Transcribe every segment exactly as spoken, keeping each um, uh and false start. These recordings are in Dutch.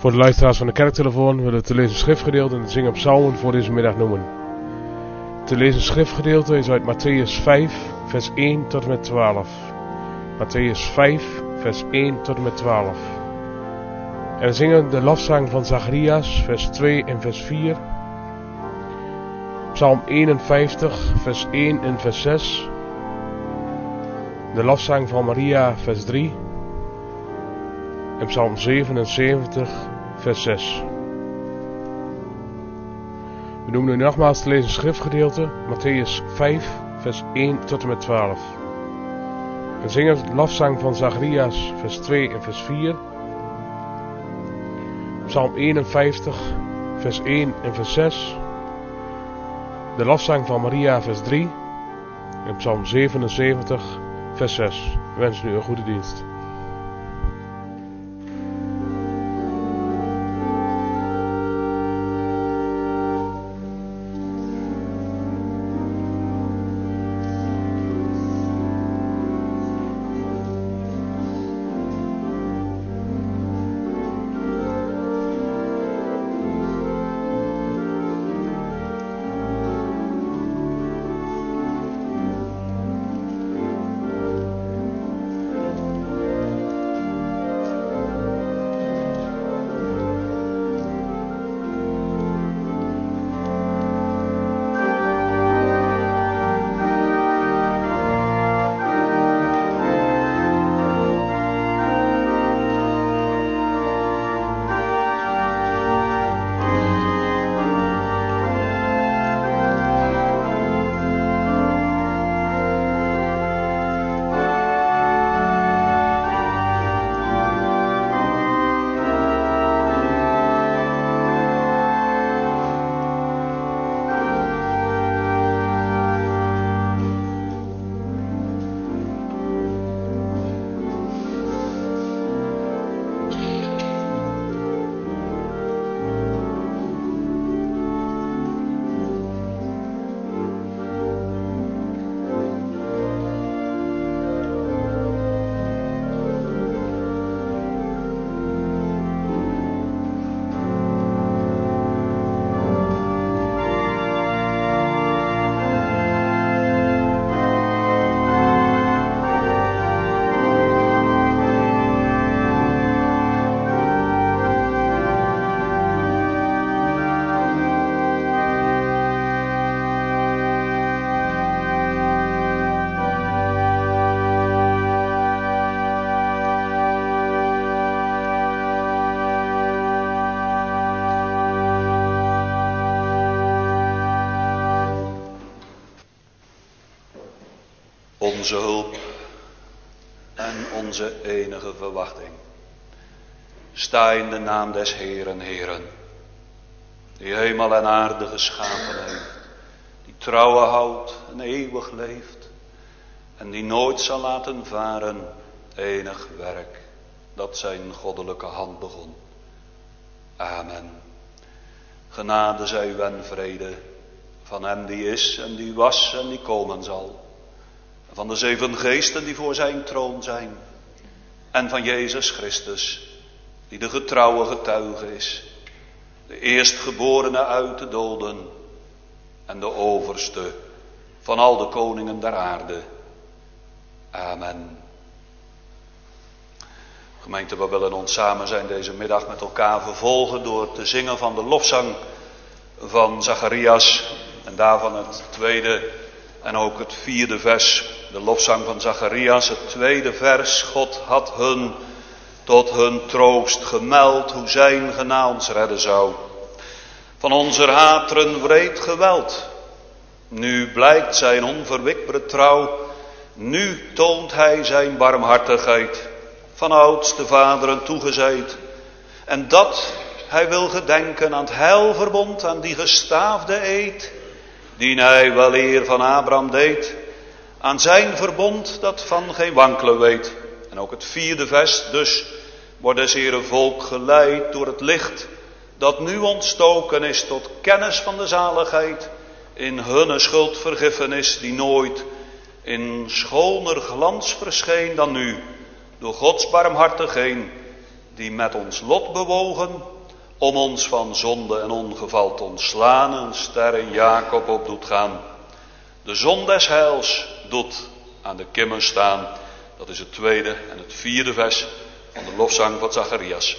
Voor de luisteraars van de kerktelefoon willen we te lezen schriftgedeelte en te zingen psalmen voor deze middag noemen. Te lezen schriftgedeelte is uit Matthäus vijf, vers één tot en met twaalf. Matthäus vijf, vers één tot en met twaalf. En we zingen de lofzang van Zacharias, vers twee en vers vier. Psalm eenenvijftig, vers één en vers zes. De lofzang van Maria, vers drie. En Psalm zevenenzeventig, vers zes. We noemen nu nogmaals te lezen schriftgedeelte, Matthäus vijf, vers één tot en met twaalf. We zingen de lofzang van Zacharias, vers twee en vers vier. Psalm eenenvijftig, vers één en vers zes. De lofzang van Maria, vers drie. En Psalm zevenenzeventig, vers zes. We wensen u een goede dienst. Onze hulp en onze enige verwachting. Sta in de naam des Heeren, Heeren, die hemel en aarde geschapen heeft, die trouwe houdt en eeuwig leeft en die nooit zal laten varen enig werk dat zijn goddelijke hand begon. Amen. Genade zij u en vrede van hem die is en die was en die komen zal. Van de zeven geesten die voor zijn troon zijn. En van Jezus Christus, die de getrouwe getuige is. De eerstgeborene uit de doden. En de overste van al de koningen der aarde. Amen. Gemeente, we willen ons samen zijn deze middag met elkaar vervolgen door te zingen van de lofzang van Zacharias. En daarvan het tweede en ook het vierde vers. De lofzang van Zacharias, het tweede vers. God had hun tot hun troost gemeld, hoe zijn gena ons redden zou. Van onze hateren wreed geweld. Nu blijkt zijn onverwikbare trouw. Nu toont hij zijn barmhartigheid. Van ouds de vaderen toegezeid. En dat hij wil gedenken aan het heilverbond, aan die gestaafde eed, die hij wel eer van Abraham deed. Aan zijn verbond dat van geen wankelen weet. En ook het vierde vers, dus wordt des Heeren volk geleid door het licht dat nu ontstoken is tot kennis van de zaligheid. In hunne schuldvergiffenis die nooit in schoner glans verscheen dan nu. Door Gods barmhartigheid die met ons lot bewogen, om ons van zonde en ongeval te ontslaan, een ster in Jacob op doet gaan. De zon des heils doet aan de kimmen staan. Dat is het tweede en het vierde vers van de lofzang van Zacharias.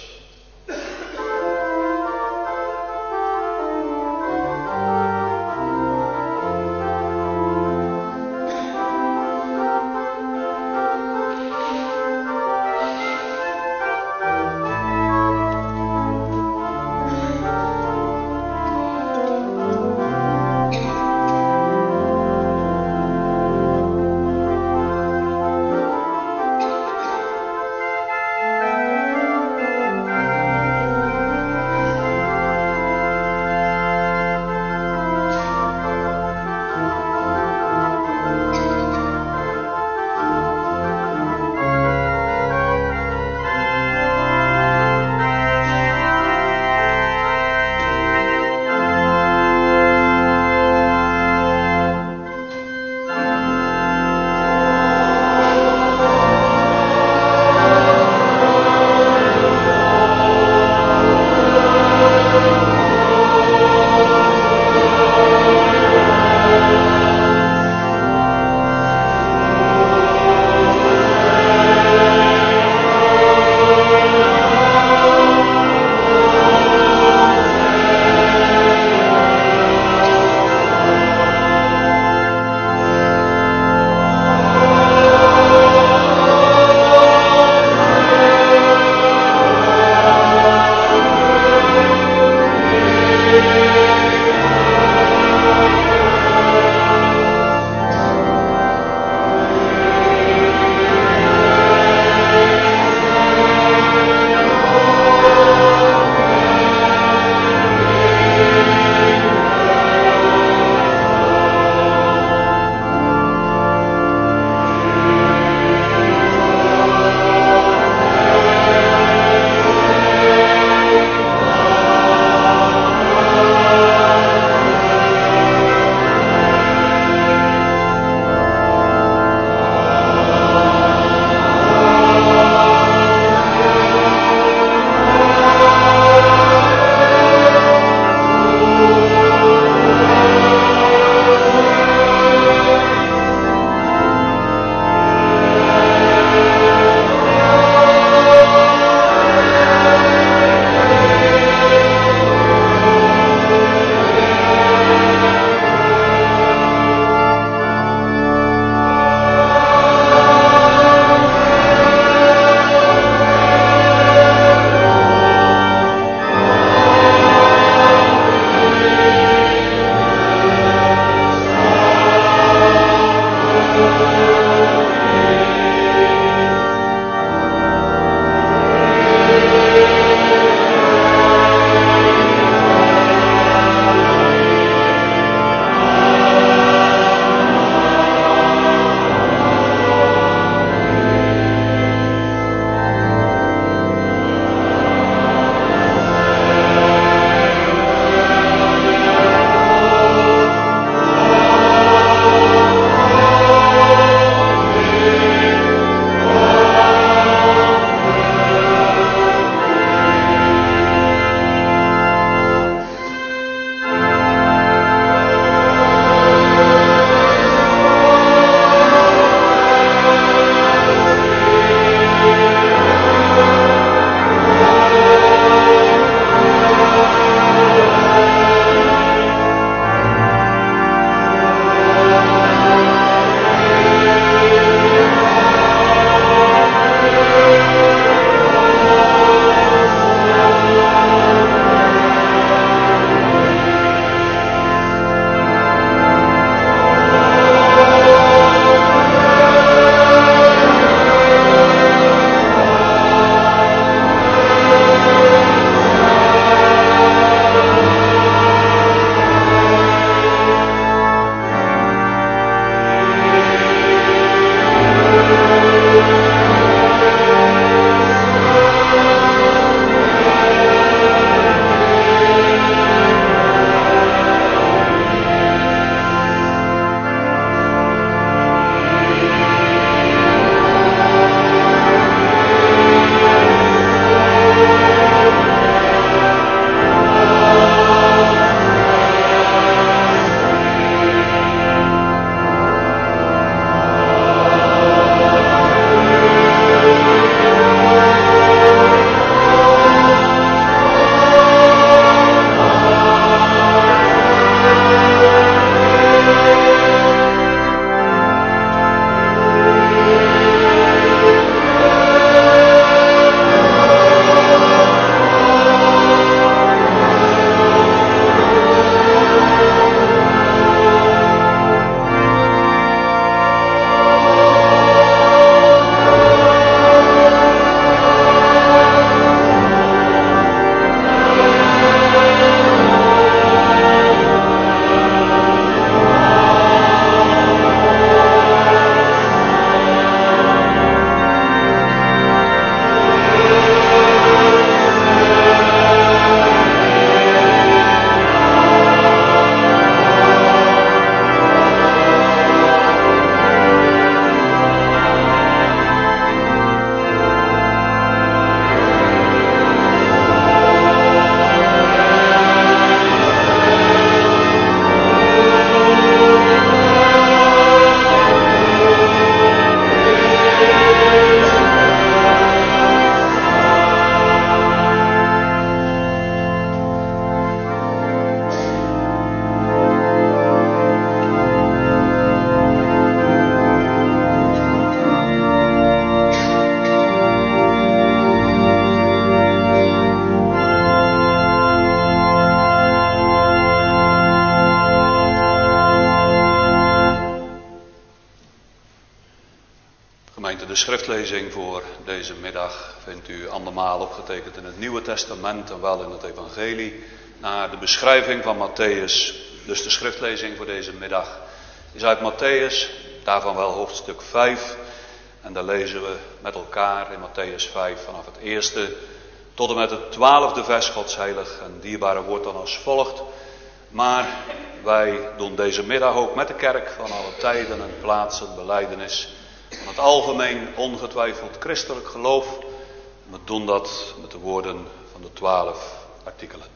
schriftlezing voor deze middag vindt u andermaal opgetekend in het Nieuwe Testament en wel in het Evangelie naar de beschrijving van Matthäus. Dus de schriftlezing voor deze middag is uit Matthäus, daarvan wel hoofdstuk vijf. En daar lezen we met elkaar in Matthäus vijf vanaf het eerste tot en met het twaalfde vers, Gods heilig en dierbare woord dan als volgt. Maar wij doen deze middag ook met de kerk van alle tijden en plaatsen belijdenis van het algemeen ongetwijfeld christelijk geloof. We doen dat met de woorden van de twaalf artikelen.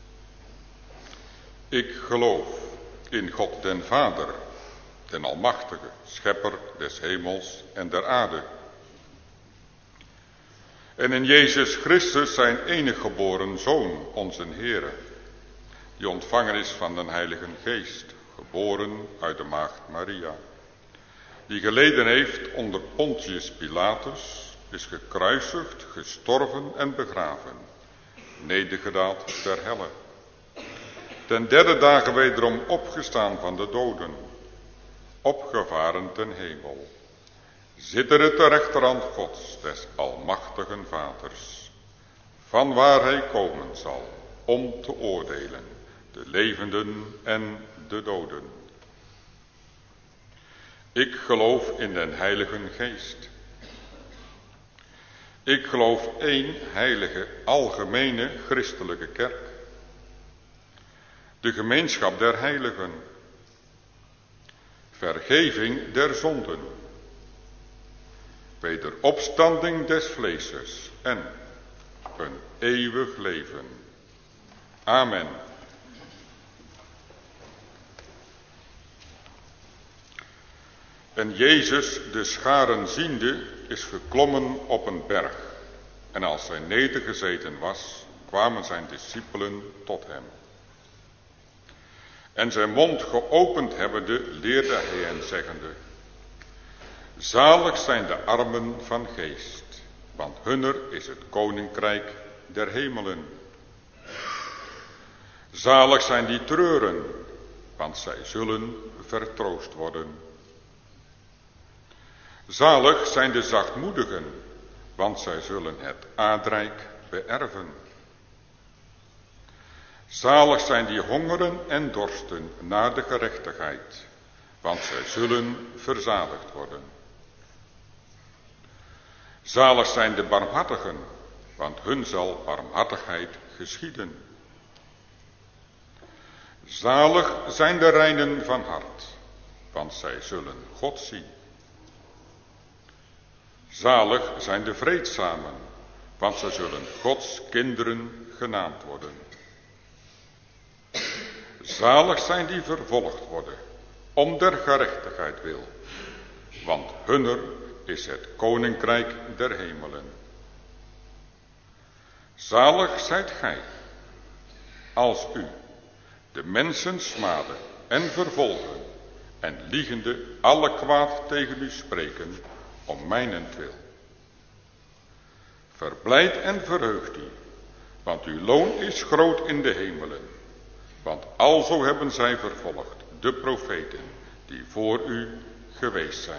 Ik geloof in God den Vader, den Almachtige, Schepper des hemels en der aarde. En in Jezus Christus zijn enige geboren Zoon, onze Heere, die ontvangen is van den Heilige Geest, geboren uit de maagd Maria, die geleden heeft onder Pontius Pilatus, is gekruisigd, gestorven en begraven, nedergedaald ter helle. Ten derde dagen wederom opgestaan van de doden, opgevaren ten hemel, zittende ter rechterhand Gods, des almachtigen Vaders, van waar hij komen zal, om te oordelen, de levenden en de doden. Ik geloof in den Heilige Geest. Ik geloof één heilige, algemene christelijke kerk. De gemeenschap der heiligen. Vergeving der zonden. Wederopstanding des vleeses en een eeuwig leven. Amen. En Jezus, de scharen ziende, is geklommen op een berg. En als hij nedergezeten was, kwamen zijn discipelen tot hem. En zijn mond geopend hebbende, leerde hij hen zeggende: zalig zijn de armen van geest, want hunner is het koninkrijk der hemelen. Zalig zijn die treuren, want zij zullen vertroost worden. Zalig zijn de zachtmoedigen, want zij zullen het aardrijk beërven. Zalig zijn die hongeren en dorsten naar de gerechtigheid, want zij zullen verzadigd worden. Zalig zijn de barmhartigen, want hun zal barmhartigheid geschieden. Zalig zijn de reinen van hart, want zij zullen God zien. Zalig zijn de vreedzamen, want zij zullen Gods kinderen genaamd worden. Zalig zijn die vervolgd worden, om der gerechtigheid wil, want hunner is het koninkrijk der hemelen. Zalig zijt gij, als u de mensen smaden en vervolgen en liegende alle kwaad tegen u spreken, om mijnentwil. Verblijd en verheugt u, want uw loon is groot in de hemelen. Want alzo hebben zij vervolgd de profeten die voor u geweest zijn.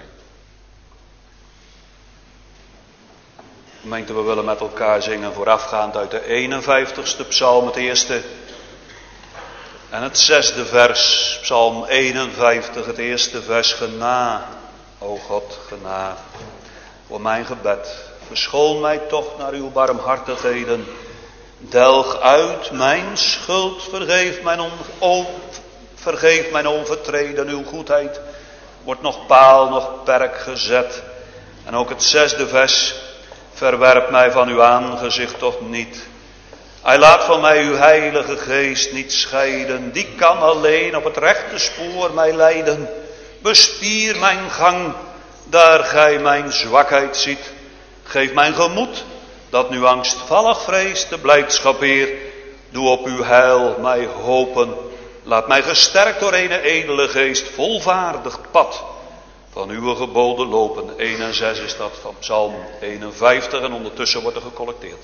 Gemeente, we willen met elkaar zingen voorafgaand uit de eenenvijftigste psalm, het eerste en het zesde vers. Psalm eenenvijftig, het eerste vers. Gena, o God, gena, voor mijn gebed. Verschoon mij toch naar uw barmhartigheden. Delg uit mijn schuld, vergeef mijn, on, o, vergeef mijn overtreden. Uw goedheid wordt nog paal, nog perk gezet. En ook het zesde vers. Verwerp mij van uw aangezicht toch niet. Hij laat van mij uw heilige geest niet scheiden. Die kan alleen op het rechte spoor mij leiden. Bestier mijn gang, daar gij mijn zwakheid ziet. Geef mijn gemoed, dat nu angstvallig vreest, de blijdschap weer. Doe op uw heil mij hopen. Laat mij gesterkt door een edele geest volvaardig pad van uw geboden lopen. één en zes is dat van Psalm eenenvijftig en ondertussen wordt er gecollecteerd.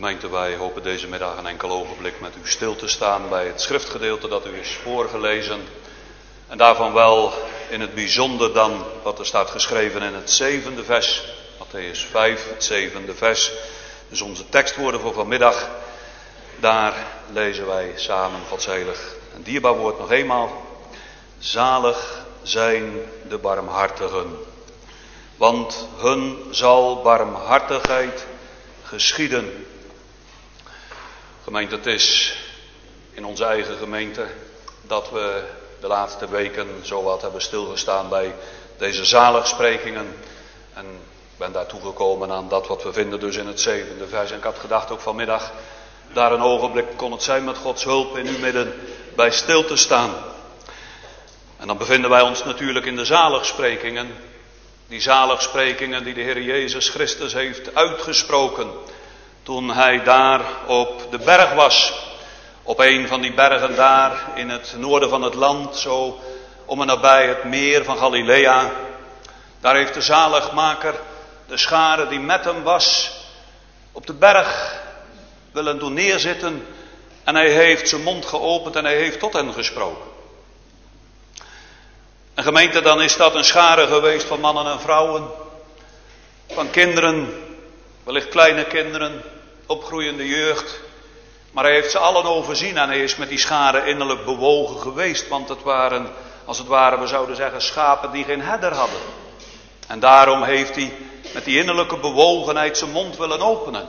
Gemeente, wij hopen deze middag een enkel ogenblik met u stil te staan bij het schriftgedeelte dat u is voorgelezen. En daarvan wel in het bijzonder dan wat er staat geschreven in het zevende vers. Mattheüs vijf, het zevende vers. Dus onze tekstwoorden voor vanmiddag. Daar lezen wij samen Gods heilig en dierbaar woord nog eenmaal. Zalig zijn de barmhartigen, want hun zal barmhartigheid geschieden. Gemeente, het is in onze eigen gemeente dat we de laatste weken zowat hebben stilgestaan bij deze zaligsprekingen. En ik ben daar toegekomen aan dat wat we vinden dus in het zevende vers. En ik had gedacht ook vanmiddag, daar een ogenblik kon het zijn met Gods hulp in uw midden bij stil te staan. En dan bevinden wij ons natuurlijk in de zaligsprekingen. Die zaligsprekingen die de Heer Jezus Christus heeft uitgesproken toen hij daar op de berg was. Op een van die bergen daar in het noorden van het land, zo om en nabij het meer van Galilea. Daar heeft de zaligmaker de schare die met hem was op de berg willen doen neerzitten. En hij heeft zijn mond geopend en hij heeft tot hen gesproken. En gemeente, dan is dat een schare geweest van mannen en vrouwen, van kinderen, wellicht kleine kinderen, opgroeiende jeugd. Maar hij heeft ze allen overzien en hij is met die schare innerlijk bewogen geweest. Want het waren, als het ware, we zouden zeggen, schapen die geen herder hadden. En daarom heeft hij met die innerlijke bewogenheid zijn mond willen openen.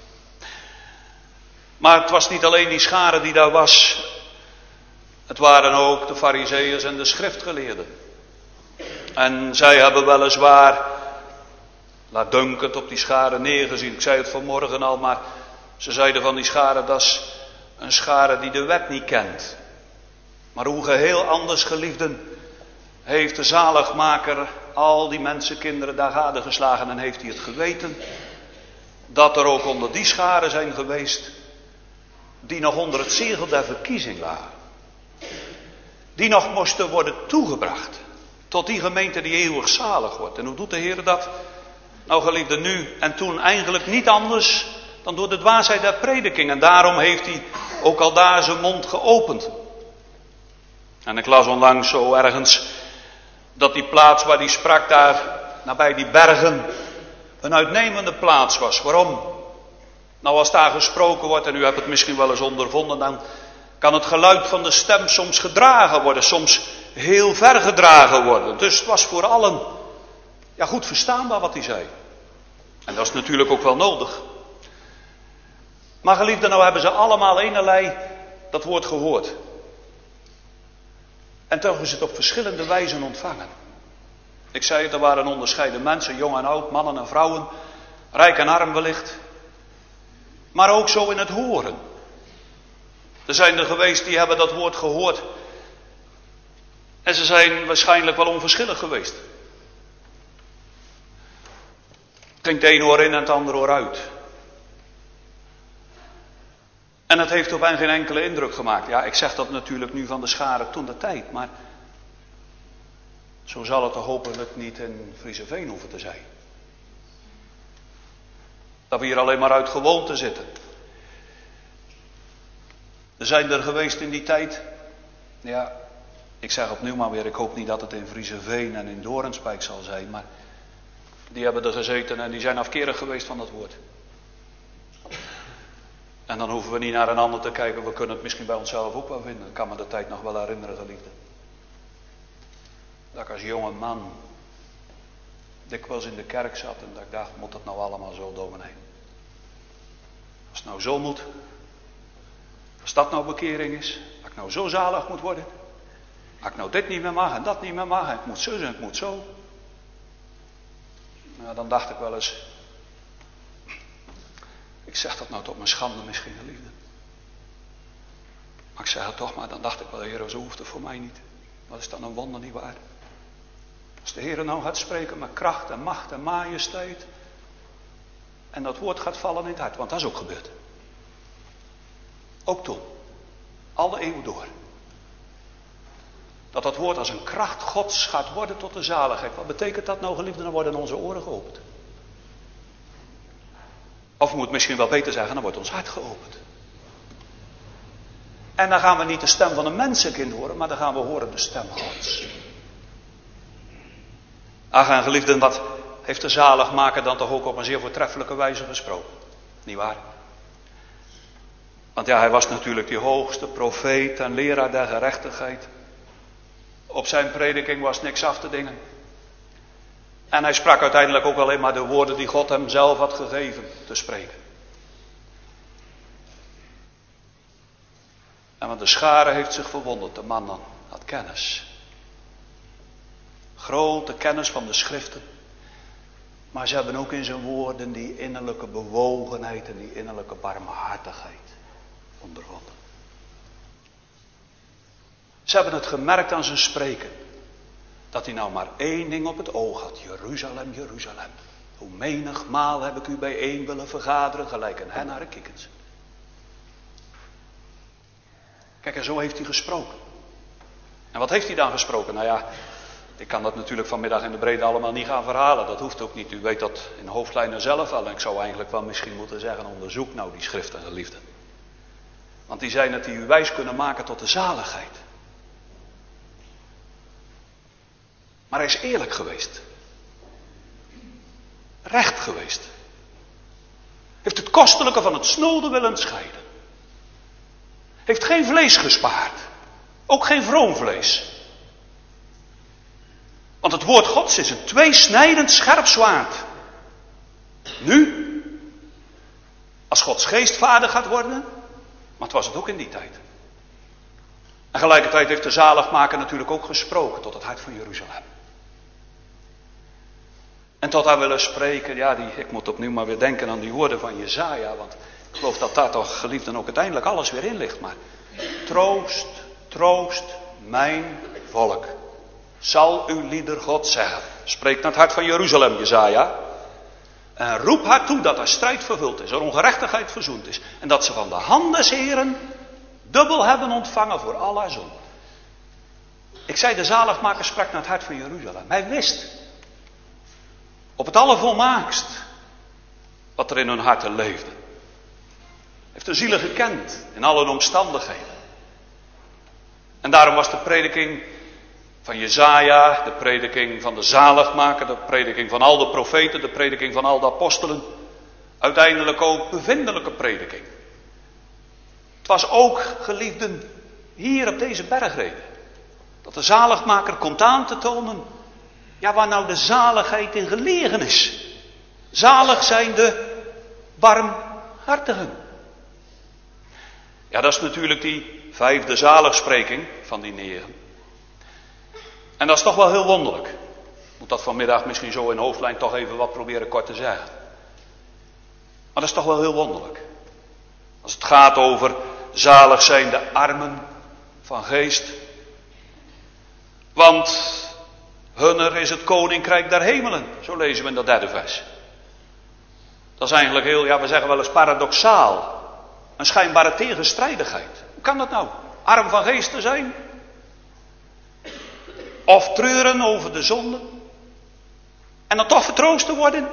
Maar het was niet alleen die schare die daar was. Het waren ook de Farizeeërs en de schriftgeleerden. En zij hebben weliswaar laatdunkend op die schare neergezien. Ik zei het vanmorgen al, maar ze zeiden van die schare, dat is een schare die de wet niet kent. Maar hoe geheel anders, geliefden, heeft de zaligmaker al die mensenkinderen daar gadegeslagen en heeft hij het geweten dat er ook onder die scharen zijn geweest die nog onder het zegel der verkiezing lagen. Die nog moesten worden toegebracht tot die gemeente die eeuwig zalig wordt. En hoe doet de Heer dat? Nou, geliefde, nu en toen eigenlijk niet anders dan door de dwaasheid der prediking. En daarom heeft hij ook al daar zijn mond geopend. En ik las onlangs zo ergens dat die plaats waar hij sprak daar nabij die bergen een uitnemende plaats was. Waarom? Nou, als daar gesproken wordt, en u hebt het misschien wel eens ondervonden, dan kan het geluid van de stem soms gedragen worden, soms heel ver gedragen worden. Dus het was voor allen ja, goed verstaanbaar wat hij zei. En dat is natuurlijk ook wel nodig. Maar geliefden, nou hebben ze allemaal eenerlei dat woord gehoord. En toch is het op verschillende wijzen ontvangen. Ik zei het, er waren onderscheiden mensen, jong en oud, mannen en vrouwen, rijk en arm wellicht. Maar ook zo in het horen. Er zijn er geweest die hebben dat woord gehoord. En ze zijn waarschijnlijk wel onverschillig geweest. Het klinkt één oor in en het andere oor uit. En het heeft op hen geen enkele indruk gemaakt. Ja, ik zeg dat natuurlijk nu van de schare toen de tijd. Maar zo zal het er hopelijk niet in Frieseveen hoeven te zijn. Dat we hier alleen maar uit gewoonte zitten. Er zijn er geweest in die tijd. Ja, ik zeg opnieuw maar weer, ik hoop niet dat het in Frieseveen en in Doornspijk zal zijn. Maar die hebben er gezeten en die zijn afkerig geweest van dat woord. En dan hoeven we niet naar een ander te kijken, we kunnen het misschien bij onszelf ook wel vinden. Ik kan me de tijd nog wel herinneren, geliefde. Dat ik als jonge man dikwijls in de kerk zat en dat ik dacht, moet dat nou allemaal zo, dominee? Als het nou zo moet, als dat nou bekering is, dat ik nou zo zalig moet worden, dat ik nou dit niet meer mag en dat niet meer mag en ik moet zo en ik moet zo. Nou, dan dacht ik wel eens, ik zeg dat nou tot mijn schande misschien, geliefde. Maar ik zeg het toch maar, dan dacht ik wel, Heer, zo hoeft het voor mij niet. Wat is dan een wonder niet waar? Als de Heer nou gaat spreken met kracht en macht en majesteit. En dat woord gaat vallen in het hart, want dat is ook gebeurd. Ook toen. Alle eeuwen door. Dat dat woord als een kracht Gods gaat worden tot de zaligheid. Wat betekent dat nou, geliefden? Dan worden onze oren geopend. Of moet misschien wel beter zeggen, dan wordt ons hart geopend. En dan gaan we niet de stem van een mensenkind horen, maar dan gaan we horen de stem Gods. Ach, en geliefden, wat heeft de zaligmaker dan toch ook op een zeer voortreffelijke wijze gesproken? Niet waar? Want ja, hij was natuurlijk die hoogste profeet en leraar der gerechtigheid. Op zijn prediking was niks af te dingen. En hij sprak uiteindelijk ook alleen maar de woorden die God hem zelf had gegeven te spreken. En want de schare heeft zich verwonderd, de man dan had kennis. Grote kennis van de schriften. Maar ze hebben ook in zijn woorden die innerlijke bewogenheid en die innerlijke barmhartigheid ondervonden. Ze hebben het gemerkt aan zijn spreken. Dat hij nou maar één ding op het oog had. Jeruzalem, Jeruzalem. Hoe menigmaal heb ik u bijeen willen vergaderen, gelijk een hen naar een kikkens. Kijk, en zo heeft hij gesproken. En wat heeft hij dan gesproken? Nou ja, ik kan dat natuurlijk vanmiddag in de breedte allemaal niet gaan verhalen. Dat hoeft ook niet. U weet dat in hoofdlijnen zelf al. En ik zou eigenlijk wel misschien moeten zeggen, onderzoek nou die schriften, geliefden. Want die zijn het die u wijs kunnen maken tot de zaligheid. Maar hij is eerlijk geweest. Recht geweest. Heeft het kostelijke van het snode willen scheiden. Heeft geen vlees gespaard. Ook geen vroom vlees. Want het woord Gods is een tweesnijdend scherp zwaard. Nu, als Gods geest vader gaat worden, maar het was het ook in die tijd. En gelijkertijd heeft de zaligmaker natuurlijk ook gesproken tot het hart van Jeruzalem. En tot haar willen spreken, ja, die, ik moet opnieuw maar weer denken aan die woorden van Jesaja, want ik geloof dat daar toch, geliefden, ook uiteindelijk alles weer in ligt. Maar troost, troost mijn volk, zal uw lieder God zeggen. Spreek naar het hart van Jeruzalem, Jesaja. En roep haar toe dat haar strijd vervuld is, er ongerechtigheid verzoend is. En dat ze van de hand des Heren dubbel hebben ontvangen voor al haar zonden. Ik zei, de zaligmaker sprak naar het hart van Jeruzalem. Hij wist op het allervolmaakst wat er in hun harten leefde. Hij heeft de zielen gekend in alle omstandigheden. En daarom was de prediking van Jesaja, de prediking van de zaligmaker, de prediking van al de profeten, de prediking van al de apostelen, uiteindelijk ook bevindelijke prediking. Het was ook, geliefden, hier op deze bergreden, dat de zaligmaker komt aan te tonen, ja, waar nou de zaligheid in gelegen is. Zalig zijn de barmhartigen. Ja, dat is natuurlijk die vijfde zaligspreking van die negen. En dat is toch wel heel wonderlijk. Ik moet dat vanmiddag misschien zo in hoofdlijn toch even wat proberen kort te zeggen. Maar dat is toch wel heel wonderlijk. Als het gaat over zalig zijn de armen van geest. Want hunner is het koninkrijk der hemelen. Zo lezen we in dat derde vers. Dat is eigenlijk heel, ja, we zeggen wel eens paradoxaal. Een schijnbare tegenstrijdigheid. Hoe kan dat nou? Arm van geest te zijn? Of treuren over de zonde? En dan toch vertroost te worden?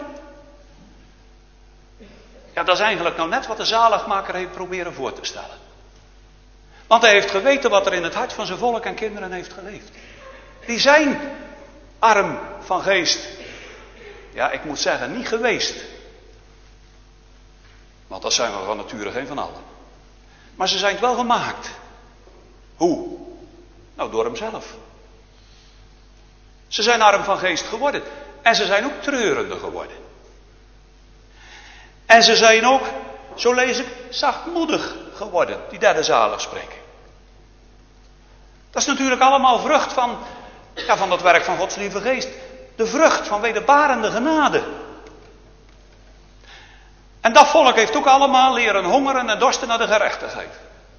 Ja, dat is eigenlijk nou net wat de zaligmaker heeft proberen voor te stellen. Want hij heeft geweten wat er in het hart van zijn volk en kinderen heeft geleefd. Die zijn arm van geest. Ja, ik moet zeggen, niet geweest. Want dat zijn we van nature geen van allen. Maar ze zijn het wel gemaakt. Hoe? Nou, door hemzelf. Ze zijn arm van geest geworden. En ze zijn ook treurende geworden. En ze zijn ook, zo lees ik, zachtmoedig geworden. Die derde zaligspreking. Dat is natuurlijk allemaal vrucht van, ja, van dat werk van Gods lieve geest. De vrucht van wederbarende genade. En dat volk heeft ook allemaal leren hongeren en dorsten naar de gerechtigheid.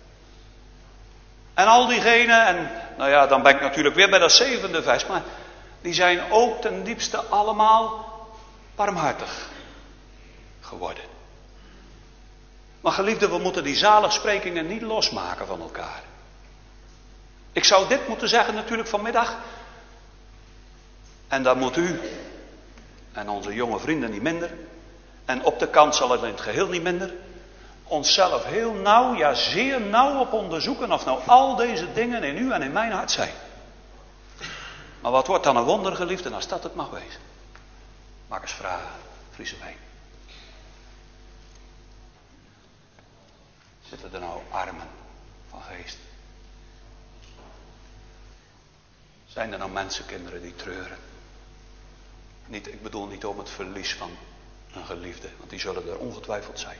En al diegenen, en nou ja, dan ben ik natuurlijk weer bij dat zevende vers, maar die zijn ook ten diepste allemaal barmhartig geworden. Maar geliefden, we moeten die zaligsprekingen niet losmaken van elkaar. Ik zou dit moeten zeggen natuurlijk vanmiddag. En dan moet u, en onze jonge vrienden niet minder, En op de kant zal het in het geheel niet minder. Onszelf heel nauw, ja zeer nauw op onderzoeken of nou al deze dingen in u en in mijn hart zijn. Maar wat wordt dan een wonder, geliefden, als dat het mag wezen? Maak eens vragen, Friese Wijn. Zitten er nou armen van geest? Zijn er nou mensenkinderen die treuren? Niet, ik bedoel niet om het verlies van een geliefde, want die zullen er ongetwijfeld zijn.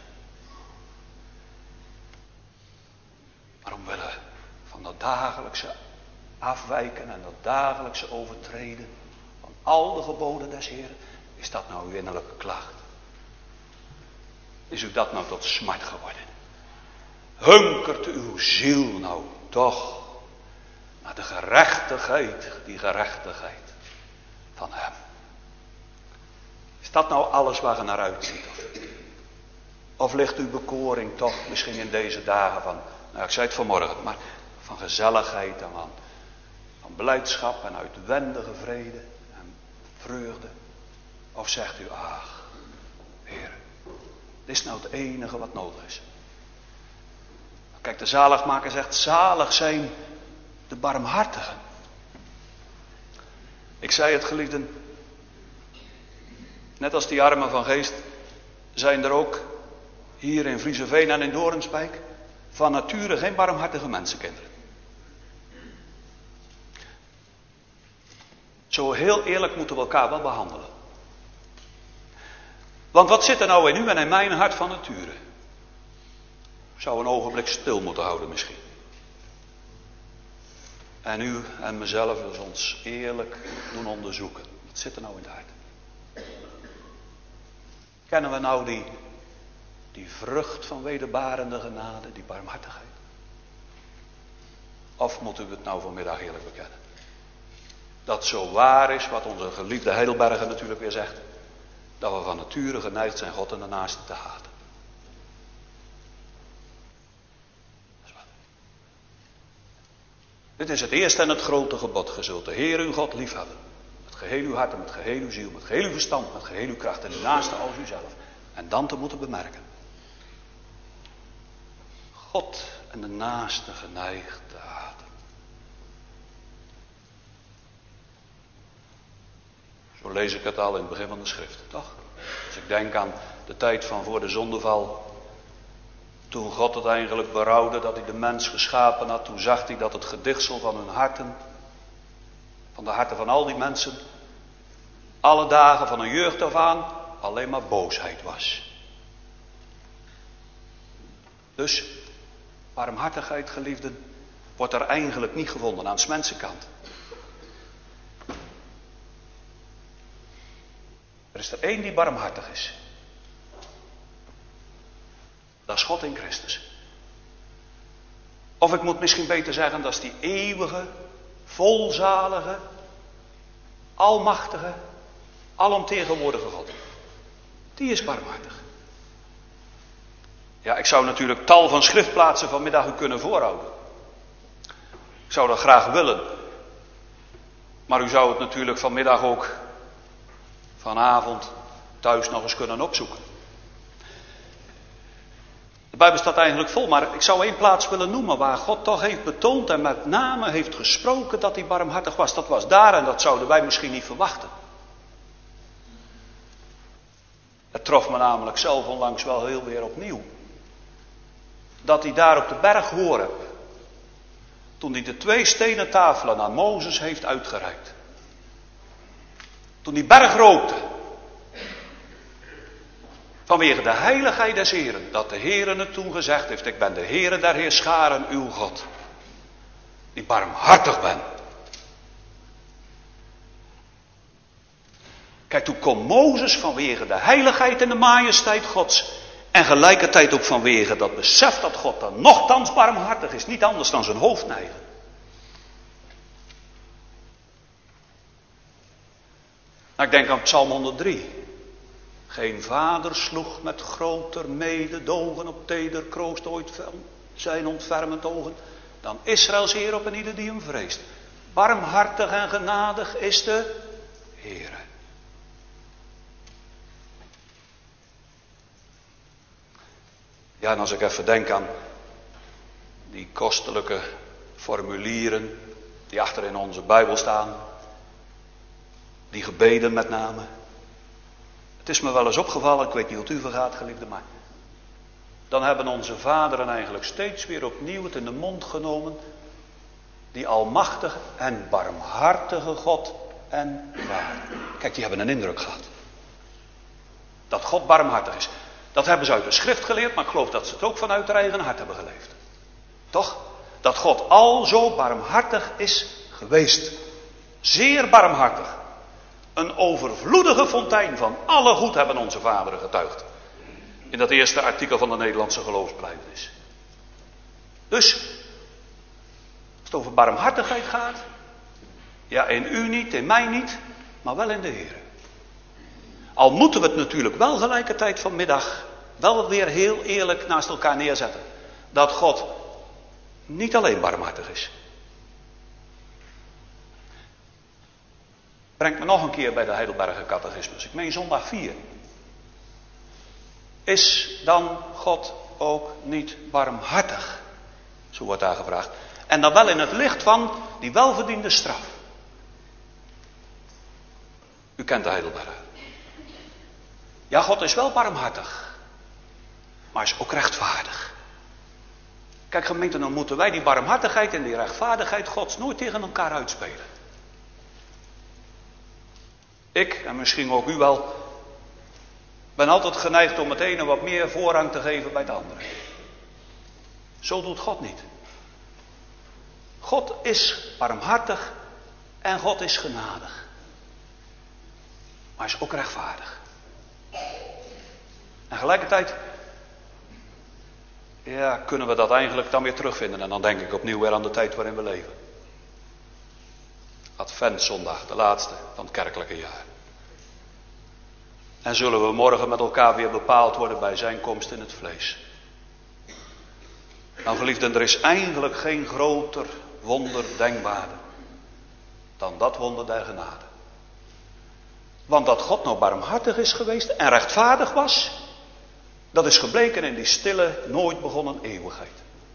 Maar omwille van dat dagelijkse afwijken en dat dagelijkse overtreden van al de geboden des Heeren, is dat nou uw innerlijke klacht? Is u dat nou tot smart geworden? Hunkert uw ziel nou toch naar de gerechtigheid, die gerechtigheid van hem? Is dat nou alles waar je naar uitziet? Of, of ligt uw bekoring toch misschien in deze dagen van, nou ik zei het vanmorgen, maar van gezelligheid en van, van blijdschap en uitwendige vrede en vreugde? Of zegt u, ach, Heer, dit is nou het enige wat nodig is. Kijk, de zaligmaker zegt, zalig zijn de barmhartigen. Ik zei het, geliefden, net als die armen van geest, zijn er ook hier in Vriezeveen en in Doornspijk van nature geen barmhartige mensenkinderen. Zo heel eerlijk moeten we elkaar wel behandelen. Want wat zit er nou in u en in mijn hart van nature? Ik zou een ogenblik stil moeten houden misschien. En u en mezelf dus ons eerlijk doen onderzoeken. Wat zit er nou in het hart? Kennen we nou die, die vrucht van wederbarende genade, die barmhartigheid? Of moeten we het nou vanmiddag eerlijk bekennen? Dat zo waar is wat onze geliefde Heidelberger natuurlijk weer zegt. Dat we van nature geneigd zijn God en de naaste te haten. Dit is het eerste en het grote gebod. Ge zult de Heer uw God liefhebben. Met geheel uw hart en met geheel uw ziel. Met geheel uw verstand, met geheel uw kracht. En uw naaste als uzelf. En dan te moeten bemerken. God en de naaste geneigd te haten. Zo lees ik het al in het begin van de schrift, toch? Als ik denk aan de tijd van voor de zondeval. Toen God het eigenlijk berouwde dat hij de mens geschapen had. Toen zag hij dat het gedichtsel van hun harten. Van de harten van al die mensen. Alle dagen van hun jeugd af aan. Alleen maar boosheid was. Dus barmhartigheid, geliefden, wordt er eigenlijk niet gevonden aan 's mensenkant. Er is er één die barmhartig is. Dat is God in Christus. Of ik moet misschien beter zeggen, dat is die eeuwige, volzalige, almachtige, alomtegenwoordige God. Die is barmhartig. Ja, ik zou natuurlijk tal van schriftplaatsen vanmiddag u kunnen voorhouden. Ik zou dat graag willen. Maar u zou het natuurlijk vanmiddag ook vanavond thuis nog eens kunnen opzoeken. De Bijbel staat eigenlijk vol, maar ik zou één plaats willen noemen waar God toch heeft betoond en met name heeft gesproken dat hij barmhartig was. Dat was daar en dat zouden wij misschien niet verwachten. Het trof me namelijk zelf onlangs wel heel weer opnieuw. Dat hij daar op de berg Horeb, toen hij de twee stenen tafelen aan Mozes heeft uitgereikt. Toen die berg rookte. Vanwege de heiligheid des Heren. Dat de Heere het toen gezegd heeft. Ik ben de Heere der Heerscharen uw God. Die barmhartig ben. Kijk, toen kon Mozes vanwege de heiligheid en de majesteit Gods. En gelijkertijd ook vanwege dat besef dat God dan nochtans barmhartig is. Niet anders dan zijn hoofd neigen. Nou, ik denk aan Psalm honderddrie. Geen vader sloeg met groter mededogen op teder kroost ooit zijn ontfermend ogen dan Israëls Heer op en ieder die hem vreest. Barmhartig en genadig is de Heere. Ja, en als ik even denk aan die kostelijke formulieren die achter in onze Bijbel staan. Die gebeden met name. Het is me wel eens opgevallen, ik weet niet hoe het u vergaat, geliefde, maar dan hebben onze vaderen eigenlijk steeds weer opnieuw het in de mond genomen. Die almachtige en barmhartige God en Vader. Kijk, die hebben een indruk gehad. Dat God barmhartig is. Dat hebben ze uit de schrift geleerd, maar ik geloof dat ze het ook vanuit hun eigen hart hebben geleefd. Toch? Dat God al zo barmhartig is geweest. Zeer barmhartig. Een overvloedige fontein van alle goed hebben onze vaderen getuigd. In dat eerste artikel van de Nederlandse geloofsbelijdenis. Dus, als het over barmhartigheid gaat. Ja, in u niet, in mij niet, maar wel in de Heer. Al moeten we het natuurlijk wel gelijkertijd vanmiddag wel weer heel eerlijk naast elkaar neerzetten. Dat God niet alleen barmhartig is. Brengt me nog een keer bij de Heidelberger Catechismus. Ik meen zondag vier. Is dan God ook niet barmhartig? Zo wordt daar gevraagd. En dan wel in het licht van die welverdiende straf. U kent de Heidelberger. Ja, God is wel barmhartig. Maar is ook rechtvaardig. Kijk gemeente, dan moeten wij die barmhartigheid en die rechtvaardigheid Gods nooit tegen elkaar uitspelen. Ik, en misschien ook u wel, ben altijd geneigd om het ene wat meer voorrang te geven bij het andere. Zo doet God niet. God is barmhartig en God is genadig. Maar is ook rechtvaardig. En tegelijkertijd, ja, kunnen we dat eigenlijk dan weer terugvinden. En dan denk ik opnieuw weer aan de tijd waarin we leven. Adventzondag, de laatste van het kerkelijke jaar. En zullen we morgen met elkaar weer bepaald worden bij zijn komst in het vlees. Nou geliefden, er is eigenlijk geen groter wonder denkbaar dan dat wonder der genade. Want dat God nou barmhartig is geweest en rechtvaardig was, dat is gebleken in die stille, nooit begonnen eeuwigheid.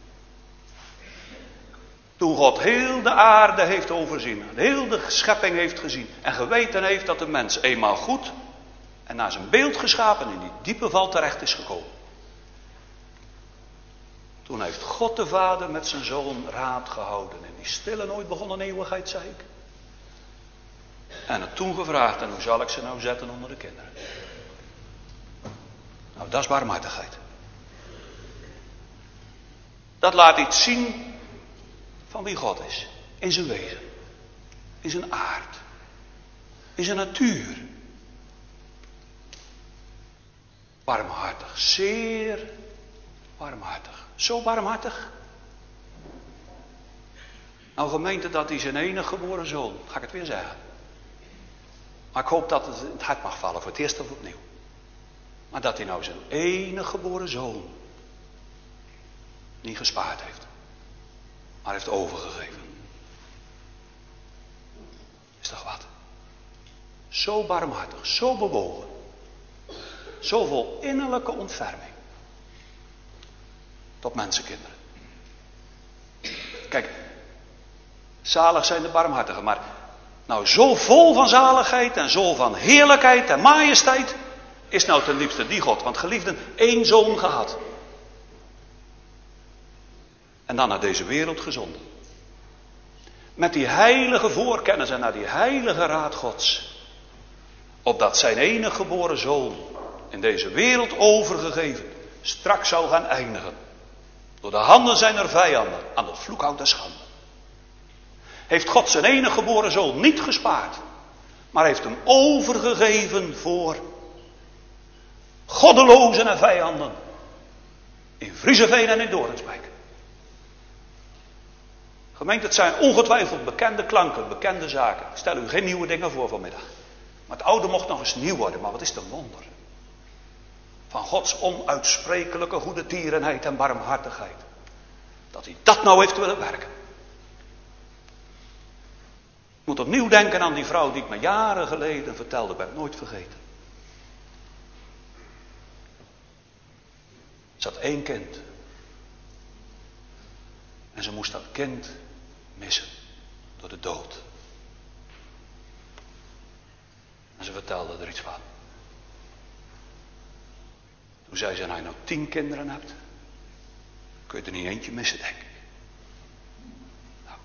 Toen God heel de aarde heeft overzien, heel de schepping heeft gezien en geweten heeft dat de mens eenmaal goed en naar zijn beeld geschapen in die diepe val terecht is gekomen. Toen heeft God de Vader met zijn Zoon raad gehouden in die stille, nooit begonnen eeuwigheid, zei ik. En het toen gevraagd, en hoe zal ik ze nou zetten onder de kinderen? Nou, dat is barmhartigheid. Dat laat iets zien van wie God is. In zijn wezen. In zijn aard. In zijn natuur. Barmhartig. Zeer barmhartig. Zo barmhartig. Nou gemeente, dat hij zijn enige geboren zoon. Ga ik het weer zeggen. Maar ik hoop dat het in het hart mag vallen. Voor het eerst of opnieuw. Maar dat hij nou zijn enige geboren zoon niet gespaard heeft. Maar heeft overgegeven. Is toch wat? Zo barmhartig, zo bewogen. Zo vol innerlijke ontferming. Tot mensenkinderen. Kijk, zalig zijn de barmhartigen, maar nou zo vol van zaligheid en zo van heerlijkheid en majesteit is nou ten liefste die God. Want geliefden, één zoon gehad. En dan naar deze wereld gezonden. Met die heilige voorkennis en naar die heilige raad Gods. Opdat zijn enige geboren zoon in deze wereld overgegeven straks zou gaan eindigen. Door de handen zijner vijanden aan het vloekhout der schande. Heeft God zijn enige geboren zoon niet gespaard. Maar heeft hem overgegeven voor goddelozen en vijanden. In Vriezeveen en in Doornspijk. Gemeente, het zijn ongetwijfeld bekende klanken, bekende zaken. Ik stel u geen nieuwe dingen voor vanmiddag. Maar het oude mocht nog eens nieuw worden. Maar wat is het een wonder. Van Gods onuitsprekelijke goede tierenheid en barmhartigheid. Dat hij dat nou heeft willen werken. Ik moet opnieuw denken aan die vrouw die ik me jaren geleden vertelde. Ik ben het nooit vergeten. Ze had één kind. En ze moest dat kind missen. Door de dood. En ze vertelde er iets van. Toen zei ze, en als je nou tien kinderen hebt, kun je er niet eentje missen, denk ik. Nou.